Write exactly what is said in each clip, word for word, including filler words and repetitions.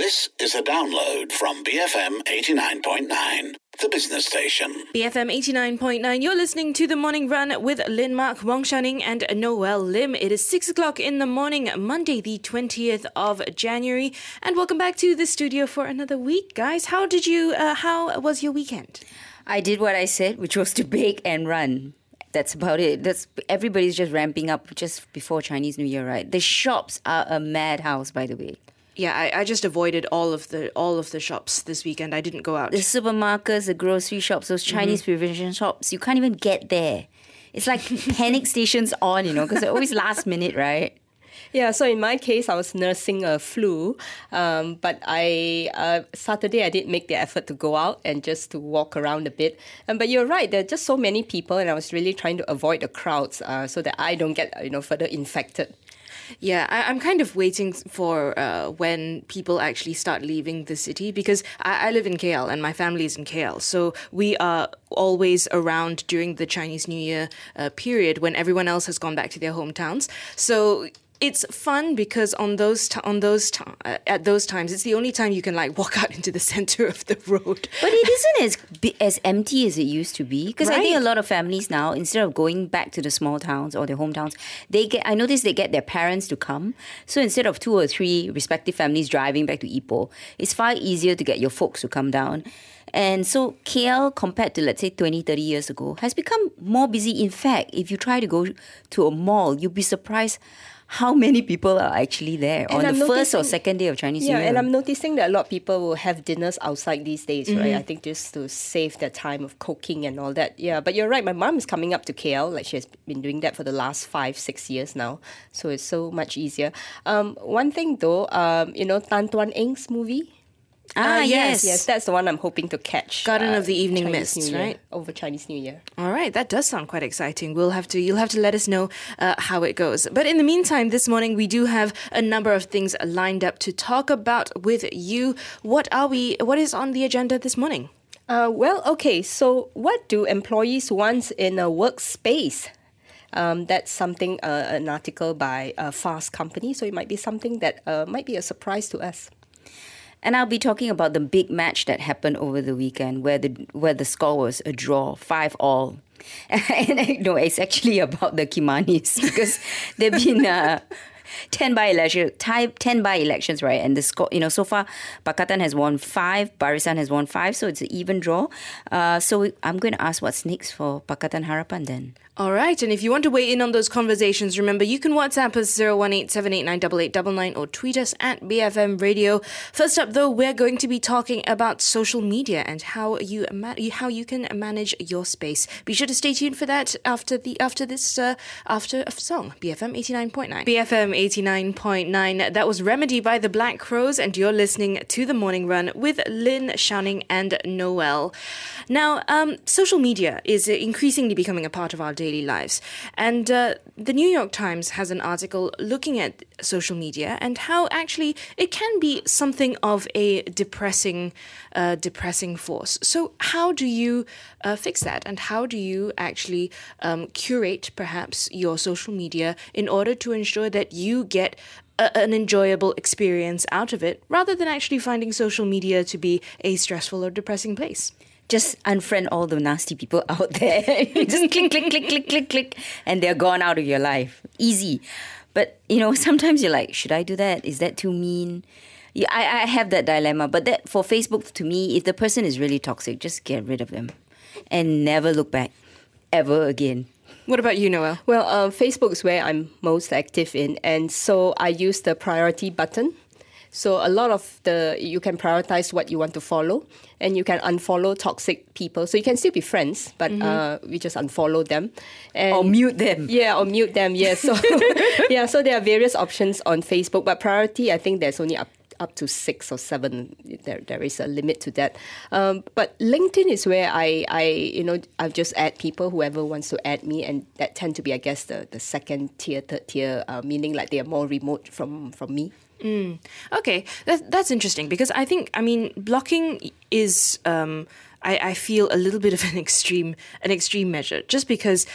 This is a download from B F M eighty-nine point nine, the business station. B F M eighty-nine point nine, you're listening to The Morning Run with Lin Mark, Wong Xiaoning and Noel Lim. It is six o'clock in the morning, Monday the twentieth of January. And welcome back to the studio for another week, guys. How did you, uh, how was your weekend? I did what I said, which was to bake and run. That's about it. That's everybody's just ramping up just before Chinese New Year, right? The shops are a madhouse, by the way. Yeah, I, I just avoided all of the all of the shops this weekend. I didn't go out. The supermarkets, the grocery shops, those Chinese mm-hmm. provision shops, you can't even get there. It's like panic stations on, you know, because they're always last minute, right? Yeah, so in my case, I was nursing a flu, um, but I uh, Saturday I did make the effort to go out and just to walk around a bit. Um, but you're right, there are just so many people, and I was really trying to avoid the crowds uh, so that I don't get you know further infected. Yeah, I, I'm kind of waiting for uh, when people actually start leaving the city because I, I live in K L and my family is in K L. So we are always around during the Chinese New Year uh, period when everyone else has gone back to their hometowns. So it's fun because on those t- on those t- uh, at those times, it's the only time you can like walk out into the center of the road. But it isn't as bi- as empty as it used to be because Right. I think a lot of families now, instead of going back to the small towns or their hometowns, they get. I notice they get their parents to come. So instead of two or three respective families driving back to Ipoh, it's far easier to get your folks to come down. And so K L, compared to, let's say, twenty, thirty years ago, has become more busy. In fact, if you try to go to a mall, you'll be surprised how many people are actually there And on I'm the first or noticing- second day of Chinese Yeah, New Year. and I'm noticing that a lot of people will have dinners outside these days, Mm-hmm. right? I think just to save their time of cooking and all that. Yeah, but you're right. My mom is coming up to K L. Like she has been doing that for the last five, six years now. So it's so much easier. Um, one thing though, um, you know, Tan Tuan Eng's movie. Ah, Uh, yes. Yes, that's the one I'm hoping to catch. Garden uh, of the Evening Chinese Mists, New Year, right? Over Chinese New Year. All right, that does sound quite exciting. We'll have to, you'll have to let us know uh, how it goes. But in the meantime, this morning we do have a number of things lined up to talk about with you. What are we? What is on the agenda this morning? Uh, well, okay. So, what do employees want in a workspace? Um, that's something, uh, an article by a Fast Company. So, it might be something that uh, might be a surprise to us. And I'll be talking about the big match that happened over the weekend where the where the score was a draw, five all. And I know it's actually about the Kimanis because there have been uh, ten by-election, ten by-elections, right? And the score, you know, so far, Pakatan has won five, Barisan has won five, so it's an even draw. Uh, so I'm going to ask what's next for Pakatan Harapan then. All right, and if you want to weigh in on those conversations, remember you can WhatsApp us zero one eight seven eight nine eight eight nine nine or tweet us at B F M Radio. First up, though, we're going to be talking about social media and how you ma- how you can manage your space. Be sure to stay tuned for that after the after this uh, after a song. B F M eighty-nine point nine. B F M eighty-nine point nine. That was Remedy by the Black Crows, and you're listening to The Morning Run with Lin, Xiaoning, and Noel. Now, um, social media is increasingly becoming a part of our daily lives. And uh, the New York Times has an article looking at social media and how actually it can be something of a depressing, uh, depressing force. So how do you uh, fix that? And how do you actually um, curate perhaps your social media in order to ensure that you get a, an enjoyable experience out of it rather than actually finding social media to be a stressful or depressing place? Just unfriend all the nasty people out there. Just click, click, click, click, click, click, and they're gone out of your life. Easy. But, you know, sometimes you're like, should I do that? Is that too mean? Yeah, I, I have that dilemma. But that for Facebook, to me, if the person is really toxic, just get rid of them and never look back ever again. What about you, Noel? Well, uh, Facebook is where I'm most active in. And so I use the priority button. So a lot of the, you can prioritize what you want to follow and you can unfollow toxic people. So you can still be friends, but mm-hmm. uh, we just unfollow them. And or mute them. Yeah, or mute them, yes. So, yeah, so there are various options on Facebook, but priority, I think there's only up up to six or seven. There, there is a limit to that. Um, but LinkedIn is where I, I, you know, I'll just add people, whoever wants to add me, and that tend to be, I guess, the, the second tier, third tier, uh, meaning like they are more remote from, from me. Mm. Okay, that, that's interesting because I think, I mean, blocking is, um, I, I feel a little bit of an extreme, an extreme measure just because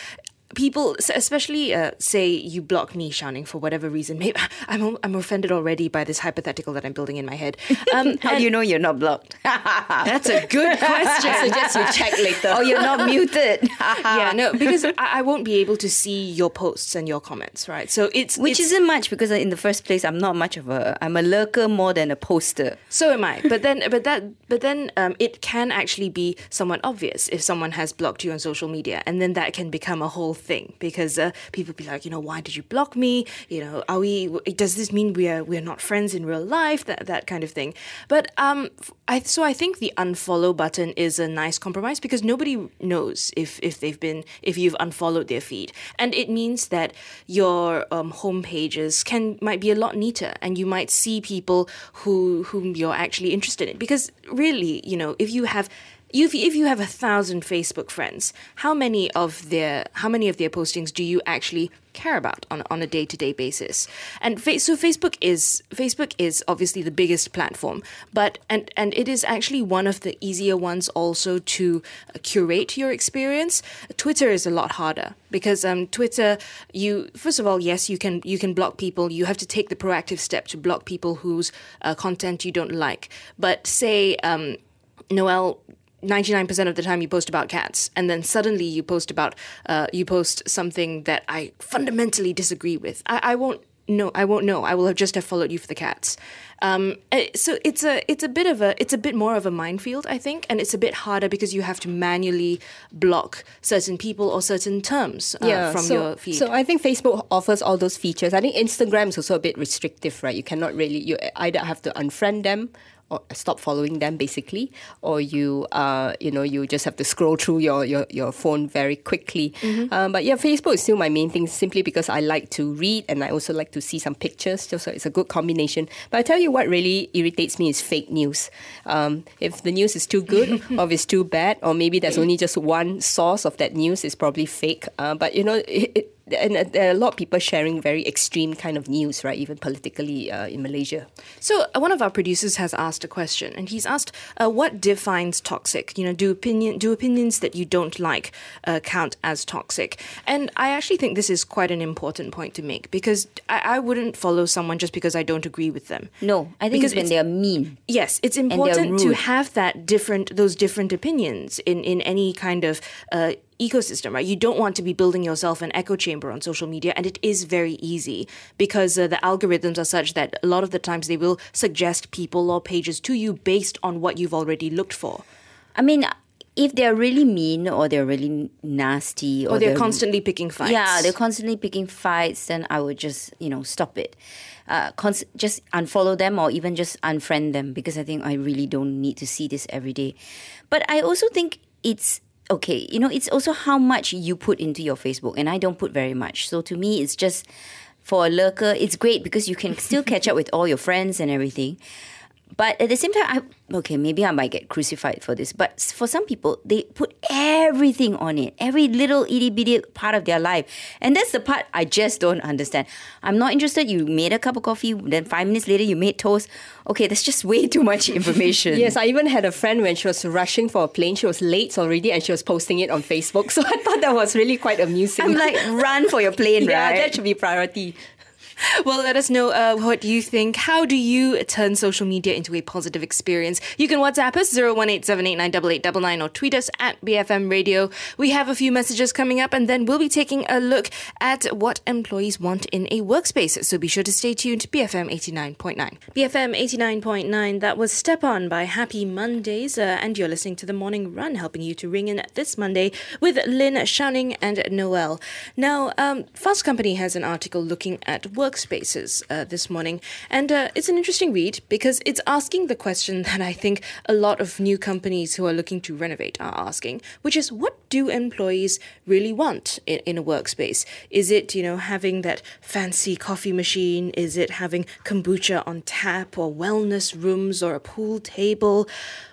people, especially uh, say you block me, Xiaoning, for whatever reason. Maybe I'm I'm offended already by this hypothetical that I'm building in my head. Um, How do you know you're not blocked? That's a good question. I suggest you check later. Oh, you're not muted. Yeah, no, because I, I won't be able to see your posts and your comments, right? So it's Which it's, isn't much because in the first place, I'm not much of a. I'm a lurker more than a poster. So am I. But then, but that, but then, um, it can actually be somewhat obvious if someone has blocked you on social media, and then that can become a whole thing because uh, people be like, you know, why did you block me? You know, are we? Does this mean we are we are not friends in real life? That that kind of thing. But um, I so I think the unfollow button is a nice compromise because nobody knows if if they've been if you've unfollowed their feed, and it means that your um, home pages can might be a lot neater, and you might see people who whom you're actually interested in. Because really, you know, if you have if if you have a thousand Facebook friends, how many of their how many of their postings do you actually care about on on a day to day basis? And fa- so Facebook is Facebook is obviously the biggest platform, but and and it is actually one of the easier ones also to uh, curate your experience. Twitter is a lot harder because um Twitter, you first of all, yes, you can you can block people. You have to take the proactive step to block people whose uh, content you don't like. But say um Noel, ninety-nine percent of the time you post about cats, and then suddenly you post about uh, you post something that I fundamentally disagree with. I, I won't know. I won't know. I will have just have followed you for the cats. Um, so it's a it's a bit of a it's a bit more of a minefield, I think, and it's a bit harder because you have to manually block certain people or certain terms uh, yeah, from so, your feed. So I think Facebook offers all those features. I think Instagram is also a bit restrictive, right? You cannot really you either have to unfriend them or stop following them, basically, or you, uh, you know, you just have to scroll through your your, your phone very quickly. Mm-hmm. Um, but yeah, Facebook is still my main thing, simply because I like to read and I also like to see some pictures. So it's a good combination. But I tell you what really irritates me is fake news. Um, if the news is too good, or if it's too bad, or maybe there's only just one source of that news, it's probably fake. Uh, but you know, it, it, and there are a lot of people sharing very extreme kind of news, right? Even politically uh, in Malaysia. So uh, one of our producers has asked a question, and he's asked, uh, "What defines toxic? You know, do opinion do opinions that you don't like uh, count as toxic?" And I actually think this is quite an important point to make because I, I wouldn't follow someone just because I don't agree with them. No, I think Because it's when it's- they are mean. Yes, it's they're important to rude. have that different those different opinions in in any kind of uh, ecosystem, right? You don't want to be building yourself an echo chamber on social media, and it is very easy because uh, the algorithms are such that a lot of the times they will suggest people or pages to you based on what you've already looked for. I mean, if they're really mean or they're really nasty or, Or they're constantly picking fights. Yeah, they're constantly picking fights, then I would just, you know, stop it. Uh, cons- just unfollow them or even just unfriend them because I think I really don't need to see this every day. But I also think it's okay, you know, it's also how much you put into your Facebook, and I don't put very much. So to me, it's just for a lurker, it's great because you can still catch up with all your friends and everything. But at the same time, I, okay, maybe I might get crucified for this. But for some people, they put everything on it, every little itty bitty part of their life. And that's the part I just don't understand. I'm not interested. You made a cup of coffee, then five minutes later, you made toast. Okay, that's just way too much information. Yes, I even had a friend when she was rushing for a plane. She was late already and she was posting it on Facebook. So I thought that was really quite amusing. I'm like, run for your plane, yeah, right? that should be priority. Well, let us know uh, what you think. How do you turn social media into a positive experience? You can WhatsApp us zero one eight seven eight nine eight eight nine nine or tweet us at B F M Radio. We have a few messages coming up, and then we'll be taking a look at what employees want in a workspace. So be sure to stay tuned to B F M eighty-nine point nine. B F M eighty-nine point nine, that was Step On by Happy Mondays, uh, and you're listening to The Morning Run, helping you to ring in this Monday with Lynn, Xiaoning and Noel. Now, um, Fast Company has an article looking at workspaces uh, this morning, and uh, it's an interesting read because it's asking the question that I think a lot of new companies who are looking to renovate are asking, which is, what do employees really want in, in a workspace? Is it, you know, having that fancy coffee machine? Is it having kombucha on tap or wellness rooms or a pool table?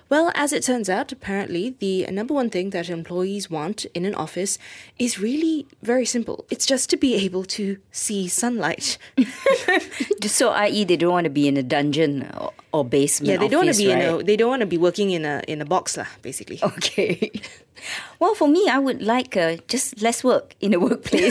Well, as it turns out, apparently, the number one thing that employees want in an office is really very simple. It's just to be able to see sunlight. So, that is, they don't want to be in a dungeon or, or basement. Yeah, they don't want office, to be right? in a. They don't want to be working in a in a box, lah. Basically. Okay. Well, for me, I would like uh, just less work in a workplace.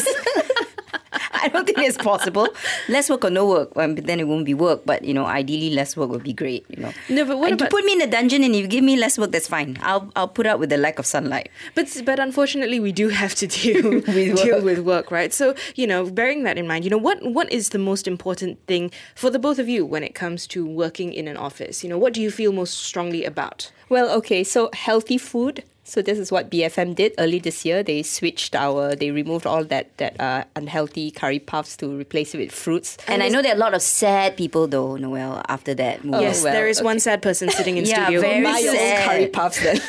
I don't think it's possible. Less work or no work, um, but then it won't be work. But, you know, ideally less work would be great, you know. No, but what and about... You put me in a dungeon and you give me less work, that's fine. I'll I'll put up with the lack of sunlight. But but unfortunately, we do have to deal With deal work. with work, right? So, you know, bearing that in mind, you know, what what is the most important thing for the both of you when it comes to working in an office? You know, what do you feel most strongly about? Well, okay, so healthy food. So this is what B F M did early this year. They switched our, they removed all that that uh, unhealthy curry puffs to replace it with fruits. And I know there are a lot of sad people, though, Noelle, after that move. Yes, well, there is one okay. sad person sitting in Yeah, studio. very Buy your own sad. curry puffs then.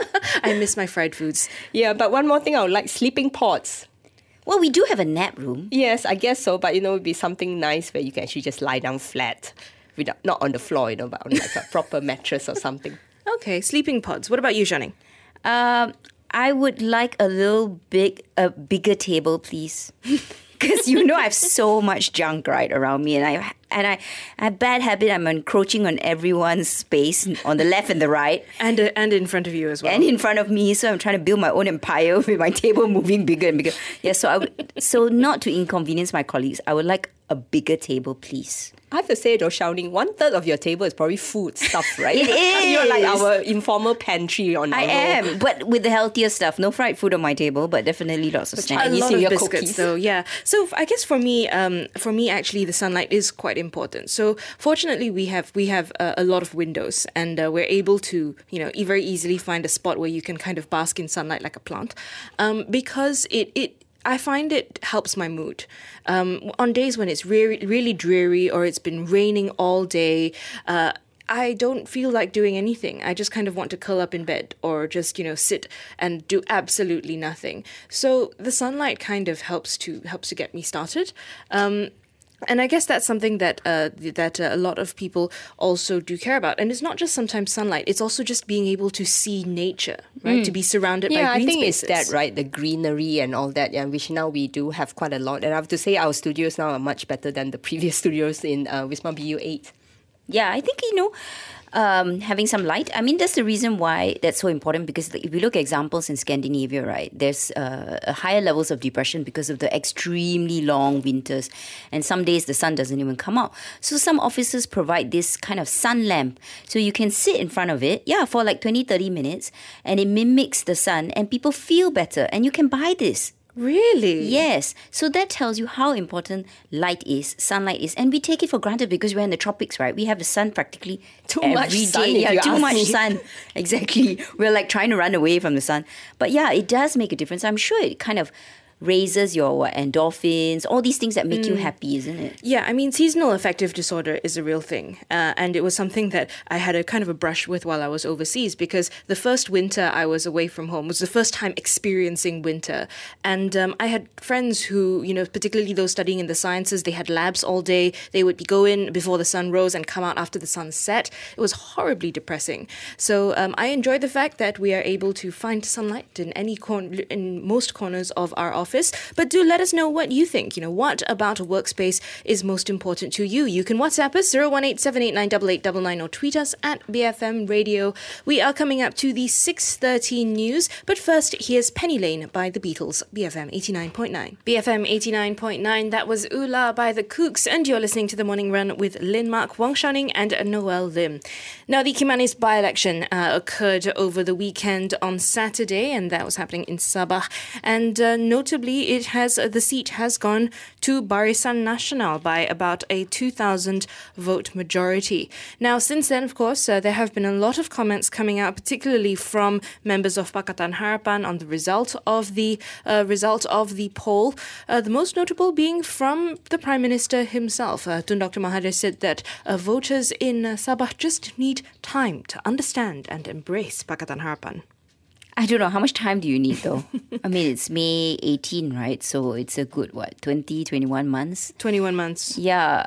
I miss my fried foods. Yeah, but one more thing I would like, sleeping pods. Well, we do have a nap room. Yes, I guess so, but you know, it would be something nice where you can actually just lie down flat, without, not on the floor, you know, but on like a proper mattress or something. Okay, sleeping pods. What about you, Shanning? Um, I would like a little big, a bigger table, please. Because you know I have so much junk right around me, and I and I, I have bad habit. I'm encroaching on everyone's space on the left and the right, And uh, and in front of you as well. and in front of me. So I'm trying to build my own empire with my table moving bigger and bigger. Yeah. So I would, so not to inconvenience my colleagues, I would like a bigger table, please. I have to say though, Xiaoning, one third of your table is probably food stuff, right? It You're like is. our informal pantry on I our am, but with the healthier stuff. No fried food on my table, but definitely lots of a snacks. Chinese lot New of Year biscuits, cookies. though. Yeah. So f- I guess for me, um, for me, actually, the sunlight is quite important. So fortunately, we have we have uh, a lot of windows, and uh, we're able to, you know, e- very easily find a spot where you can kind of bask in sunlight like a plant, um, because it it. I find it helps my mood. Um, on days when it's really, really dreary or it's been raining all day, uh, I don't feel like doing anything. I just kind of want to curl up in bed or just, you know, sit and do absolutely nothing. So the sunlight kind of helps to helps to get me started. Um, And I guess that's something that uh, that uh, a lot of people also do care about. And it's not just sometimes sunlight. It's also just being able to see nature, right? To be surrounded Yeah, by I green think spaces. it's that, right? The greenery and all that, yeah, which now we do have quite a lot. And I have to say our studios now are much better than the previous studios in uh, Wisma B U eight. Yeah, I think, you know, um, having some light. I mean, that's the reason why that's so important, because if we look at examples in Scandinavia, right, there's uh, higher levels of depression because of the extremely long winters. And some days the sun doesn't even come out. So some offices provide this kind of sun lamp. So you can sit in front of it, yeah, for like twenty, thirty minutes, and it mimics the sun, and people feel better. And you can buy this. Really? Yes. So that tells you how important light is, sunlight is. And we take it for granted because we're in the tropics, right? We have the sun practically Too every much day. sun, if Yeah, you too ask much me. sun. Exactly. We're like trying to run away from the sun. But yeah, it does make a difference. I'm sure it kind of raises your what, endorphins, all these things that make you happy, isn't it? Yeah, I mean, seasonal affective disorder is a real thing. Uh, and it was something that I had a kind of a brush with while I was overseas, because the first winter I was away from home was the first time experiencing winter. And um, I had friends who, you know, particularly those studying in the sciences, they had labs all day. They would go in before the sun rose and come out after the sun set. It was horribly depressing. So um, I enjoy the fact that we are able to find sunlight in any corner, in most corners of our office. But do let us know what you think. You know, what about a workspace is most important to you? You can WhatsApp us zero one eight seven eight nine eight eight nine nine or tweet us at B F M Radio. We are coming up to the six thirty news, but first here's Penny Lane by the Beatles, B F M eighty-nine point nine. B F M eighty-nine point nine, that was Ula by the Kooks, and you're listening to The Morning Run with Lin Mark, Wang Xiaoning and Noelle Lim. Now, the Kimanis by-election uh, occurred over the weekend on Saturday, and that was happening in Sabah, and uh, notably it has uh, the seat has gone to Barisan Nasional by about a two thousand vote majority. Now, since then, of course, uh, there have been a lot of comments coming out, particularly from members of Pakatan Harapan on the result of the uh, result of the poll. Uh, the most notable being from the Prime Minister himself. Uh, Tun Doctor Mahathir said that uh, voters in uh, Sabah just need time to understand and embrace Pakatan Harapan. I don't know. How much time do you need, though? I mean, it's May eighteenth, right? So it's a good, what, twenty, twenty-one months? twenty-one months. Yeah.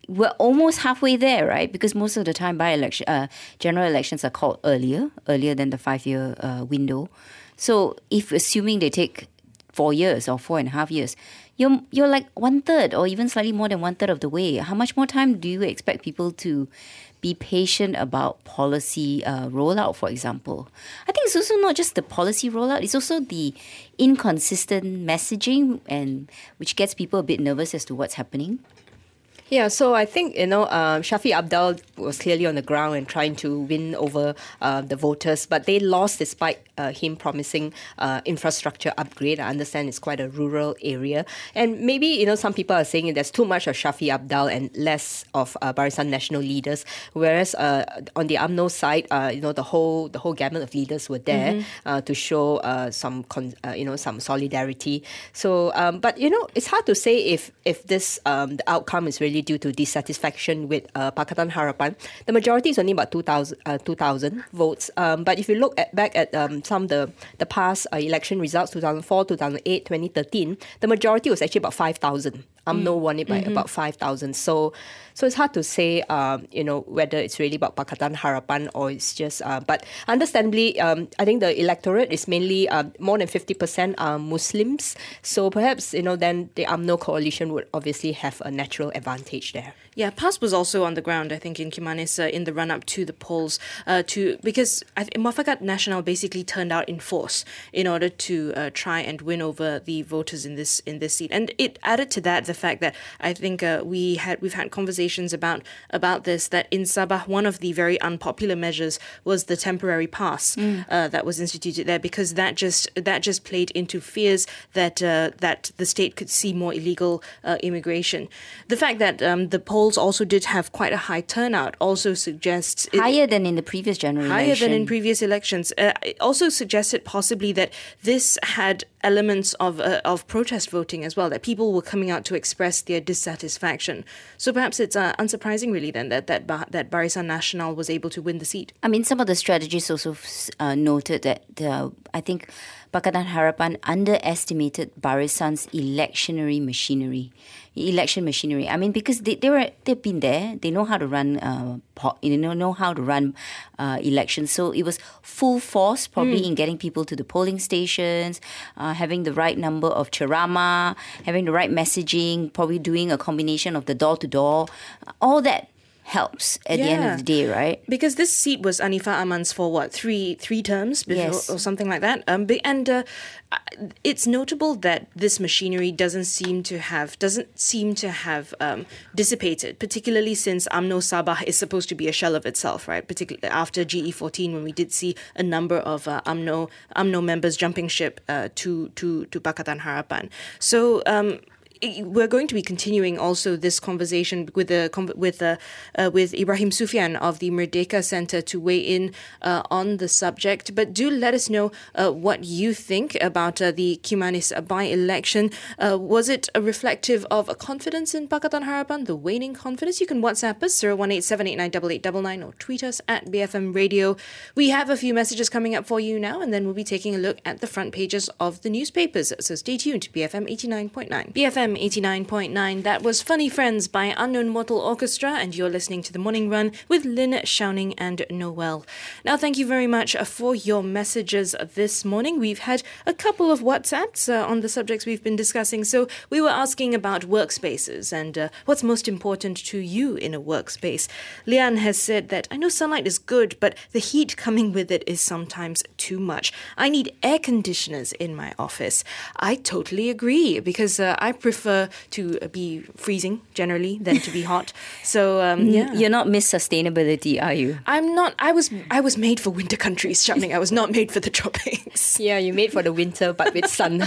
we're almost halfway there, right? Because most of the time, by-election, uh, general elections are called earlier, earlier than the five-year uh, window. So if assuming they take four years or four and a half years, you're you're like one third or even slightly more than one third of the way. How much more time do you expect people to be patient about policy uh, rollout, for example? I think it's also not just the policy rollout, it's also the inconsistent messaging, and which gets people a bit nervous as to what's happening. Yeah, so I think, you know, um, Shafie Abdal was clearly on the ground and trying to win over uh, the voters, but they lost despite uh, him promising uh, infrastructure upgrade. I understand it's quite a rural area. And maybe, you know, some people are saying there's too much of Shafie Abdal and less of uh, Barisan National leaders, whereas uh, on the U M N O side, uh, you know, the whole the whole gamut of leaders were there mm-hmm. uh, to show uh, some, con- uh, you know, some solidarity. So, um, but, you know, it's hard to say if, if this, um, the outcome is really due to dissatisfaction with uh, Pakatan Harapan. The majority is only about two thousand, uh, two thousand votes. Um, but if you look at, back at um, some of the, the past uh, election results, two thousand four, two thousand eight, twenty thirteen, the majority was actually about five thousand. U M N O mm. won it by mm-hmm. about five thousand. So so it's hard to say, um, you know, whether it's really about Pakatan Harapan or it's just... Uh, but understandably, um, I think the electorate is mainly uh, more than fifty percent are Muslims. So perhaps, you know, then the U M N O coalition would obviously have a natural advantage there. Yeah, P A S was also on the ground, I think, in Kimanis uh, in the run-up to the polls, uh, to because I th- Muafakat Nasional basically turned out in force in order to uh, try and win over the voters in this in this seat, and it added to that the fact that I think uh, we had we've had conversations about about this, that in Sabah one of the very unpopular measures was the temporary pass mm. uh, that was instituted there, because that just that just played into fears that uh, that the state could see more illegal uh, immigration. The fact that um, the polls also did have quite a high turnout also suggests... Higher it, than in the previous general higher election. than in previous elections. Uh, it also suggested possibly that this had elements of uh, of protest voting as well, that people were coming out to express their dissatisfaction. So perhaps it's uh, unsurprising really then that that, ba- that Barisan Nasional was able to win the seat. I mean, some of the strategists also uh, noted that uh, I think Pakatan Harapan underestimated Barisan's electionary machinery. Election machinery. I mean, because they they were they've been there. They know how to run. Uh, po- you know know how to run uh, elections. So it was full force, probably mm. in getting people to the polling stations, uh, having the right number of ceramah, having the right messaging, probably doing a combination of the door to door. All that helps at yeah. the end of the day, right? Because this seat was Anifah Aman's for what, three three terms before, yes. or something like that. Um, and uh, it's notable that this machinery doesn't seem to have doesn't seem to have um, dissipated, particularly since U M N O Sabah is supposed to be a shell of itself, right? Particularly after G E fourteen, when we did see a number of uh, U M N O U M N O members jumping ship uh, to to to Pakatan Harapan. So. Um, We're going to be continuing also this conversation with the with uh, uh, with Ibrahim Sufyan of the Merdeka Centre to weigh in uh, on the subject. But do let us know uh, what you think about uh, the Kimanis by-election. Uh, was it a reflective of a confidence in Pakatan Harapan, the waning confidence? You can WhatsApp us zero one eight seven eight nine eight eight nine nine or tweet us at B F M Radio. We have a few messages coming up for you now, and then we'll be taking a look at the front pages of the newspapers. So stay tuned. B F M eighty-nine point nine. B F M eighty-nine point nine. That was Funny Friends by Unknown Mortal Orchestra, and you're listening to The Morning Run with Lynn, Shouning and Noel. Now, thank you very much for your messages this morning. We've had a couple of WhatsApps uh, on the subjects we've been discussing. So we were asking about workspaces and uh, what's most important to you in a workspace. Lian has said that, I know sunlight is good, but the heat coming with it is sometimes too much. I need air conditioners in my office. I totally agree, because uh, I prefer to be freezing generally than to be hot. So um, yeah, you're not Miss Sustainability, are you? I'm not. I was. I was made for winter countries, Shamning. I was not made for the tropics. Yeah, you made for the winter, but with sun.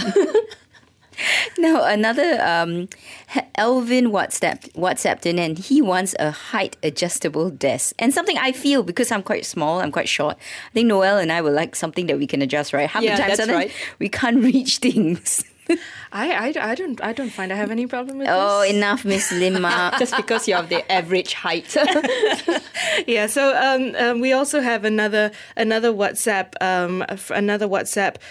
Now, another um, Elvin WhatsApp WhatsApped in, and he wants a height adjustable desk, and something I feel, because I'm quite small, I'm quite short. I think Noel and I would like something that we can adjust, right? Half yeah, the time, that's right. we can't reach things. I, I, I don't I don't find I have any problem with oh, this. Oh, enough, Miss Limma. Just because you're of the average height. Yeah. So um, um, we also have another another WhatsApp um, another WhatsApp.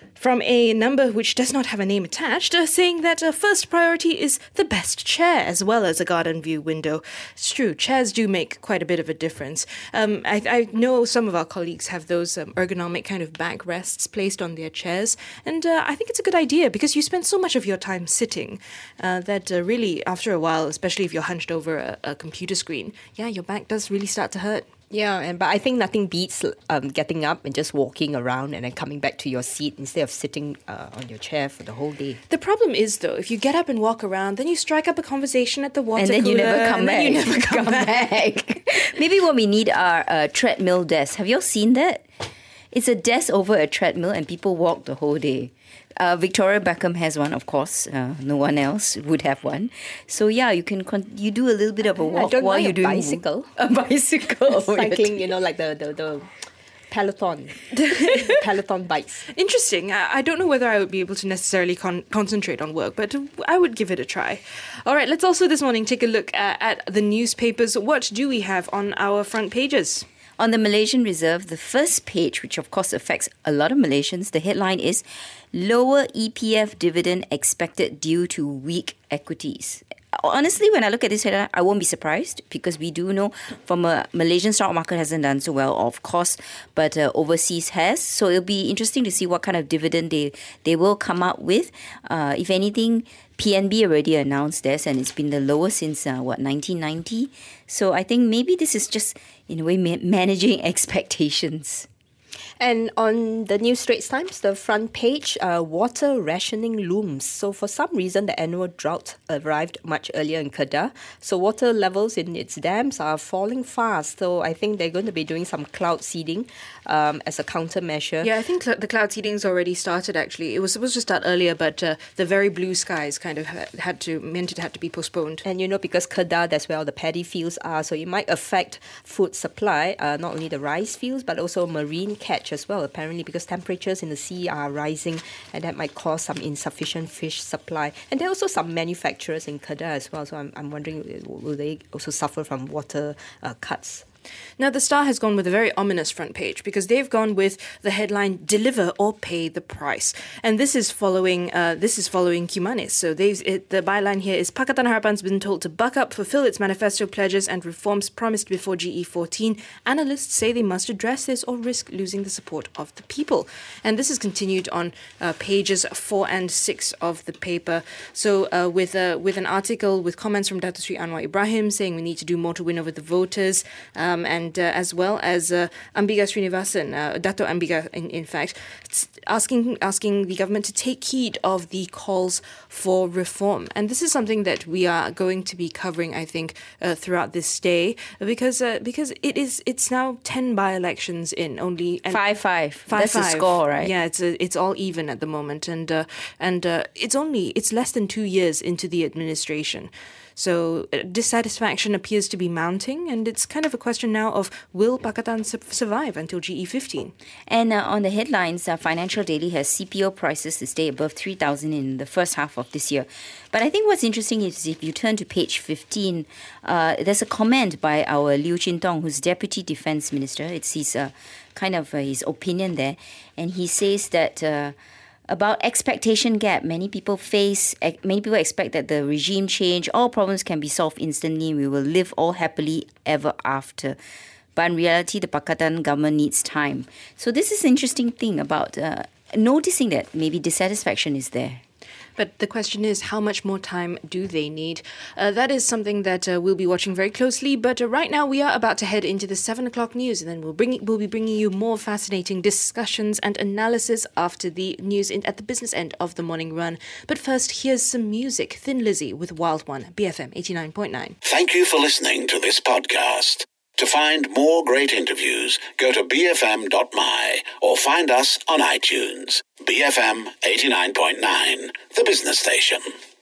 from a number which does not have a name attached, uh, saying that uh, first priority is the best chair as well as a garden view window. It's true, chairs do make quite a bit of a difference. Um, I, I know some of our colleagues have those um, ergonomic kind of backrests placed on their chairs, and uh, I think it's a good idea because you spend so much of your time sitting uh, that uh, really, after a while, especially if you're hunched over a, a computer screen, yeah, your back does really start to hurt. Yeah, and but I think nothing beats um, getting up and just walking around and then coming back to your seat instead of sitting uh, on your chair for the whole day. The problem is, though, if you get up and walk around, then you strike up a conversation at the water and then cooler, you never come and back. then you never come, come back. back. Maybe what we need are uh, treadmill desks. Have you all seen that? It's a desk over a treadmill and people walk the whole day. Uh, Victoria Beckham has one, of course. Uh, no one else would have one. So yeah, you can con- you do a little bit of a walk I don't while mind you're a doing bicycle. A bicycle. Cycling, you know, like the the, the Peloton, Peloton bikes. Interesting. I, I don't know whether I would be able to necessarily con- concentrate on work, but I would give it a try. All right, let's also this morning take a look at, at the newspapers. What do we have on our front pages? On the Malaysian Reserve, the first page, which of course affects a lot of Malaysians, the headline is Lower E P F Dividend Expected Due to Weak Equities. Honestly, when I look at this headline, I won't be surprised because we do know from a Malaysian stock market hasn't done so well, of course, but uh, overseas has. So it'll be interesting to see what kind of dividend they, they will come up with. Uh, if anything, P N B already announced this and it's been the lowest since, uh, what, nineteen ninety? So I think maybe this is just, in a way, ma- managing expectations. And on the New Straits Times, the front page, uh, water rationing looms. So for some reason, the annual drought arrived much earlier in Kedah. So water levels in its dams are falling fast. So I think they're going to be doing some cloud seeding um, as a countermeasure. Yeah, I think cl- the cloud seeding's already started, actually. It was supposed to start earlier, but uh, the very blue skies kind of had, had to, meant it had to be postponed. And you know, because Kedah, that's where all the paddy fields are, so it might affect food supply, uh, not only the rice fields, but also marine catch as well, apparently, because temperatures in the sea are rising and that might cause some insufficient fish supply. And there are also some manufacturers in Kedah as well, so I'm, I'm wondering, will they also suffer from water uh, cuts? Now, the Star has gone with a very ominous front page because they've gone with the headline "Deliver or Pay the Price," and this is following uh, this is following Kimanis. So they've it, the byline here is Pakatan Harapan's been told to buck up, fulfill its manifesto pledges and reforms promised before G E fourteen. Analysts say they must address this or risk losing the support of the people. And this is continued on uh, pages four and six of the paper. So uh, with uh, with an article with comments from Dato Sri Anwar Ibrahim saying we need to do more to win over the voters. Um, and uh, as well as uh, Ambiga Srinivasan, uh, Dato Ambiga, in, in fact, asking asking the government to take heed of the calls for reform. And this is something that we are going to be covering, I think, uh, throughout this day, because uh, because it is it's now ten by-elections in only and Five five. Five, That's five. the score, right? Yeah, it's a, it's all even at the moment, and uh, and uh, it's only it's less than two years into the administration. So uh, dissatisfaction appears to be mounting, and it's kind of a question now of will Pakatan su- survive until G E fifteen? And uh, on the headlines, uh, Financial Daily has C P O prices to stay above three thousand in the first half of this year. But I think what's interesting is if you turn to page fifteen, uh, there's a comment by our Liu Chintong, who's Deputy Defence Minister. It's his uh, kind of uh, his opinion there. And he says that... Uh, About expectation gap, many people face, many people expect that the regime change, all problems can be solved instantly, we will live all happily ever after. But in reality, the Pakatan government needs time. So this is an interesting thing about uh, noticing that maybe dissatisfaction is there. But the question is, how much more time do they need? Uh, that is something that uh, we'll be watching very closely. But uh, right now, we are about to head into the seven o'clock news, and then we'll bring we'll be bringing you more fascinating discussions and analysis after the news in, at the business end of the morning run. But first, here's some music. Thin Lizzy with Wild One, B F M eighty-nine point nine. Thank you for listening to this podcast. To find more great interviews, go to b f m dot m y or find us on iTunes. B F M eighty-nine point nine, the business station.